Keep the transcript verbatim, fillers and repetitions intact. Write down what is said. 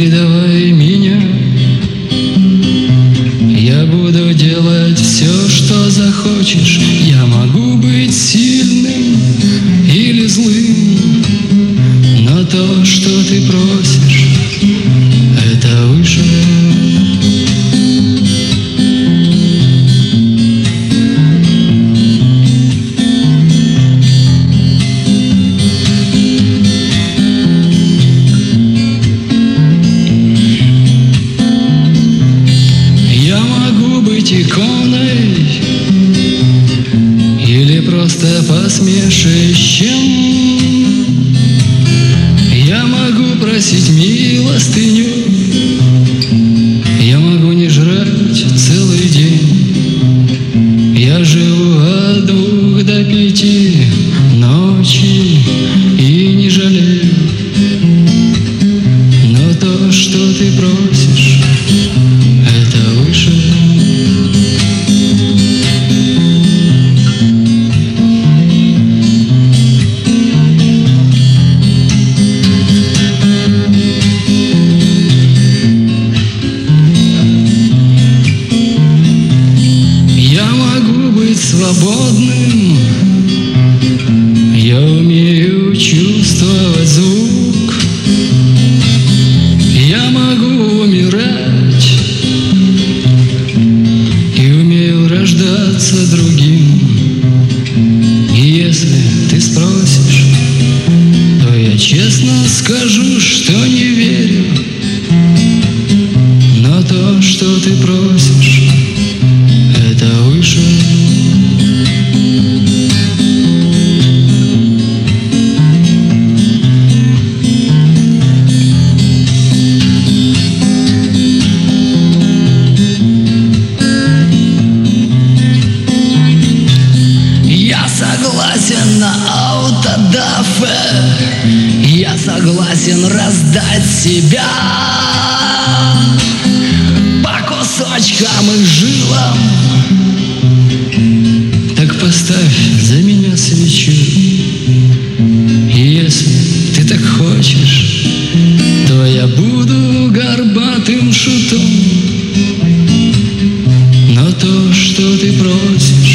передавай меня. Я буду делать все, что захочешь. Я могу быть сильным или злым, но то, что ты просишь, это выше. Иконой или просто посмешищем. Я могу просить милостыню, я могу не жрать целый день. Я живу от двух до пяти ночи и не жалею, но то, что ты просишь, это выше. Свободным, я умею чувствовать звук. Я могу умирать и умею рождаться другим. И если ты спросишь, то я честно скажу, что не верю, но то, что ты просишь, это выше. Согласен на аутодафе, я согласен раздать себя по кусочкам и жилам. Так поставь за меня свечу, и если ты так хочешь, то я буду горбатым шутом. Но то, что ты просишь,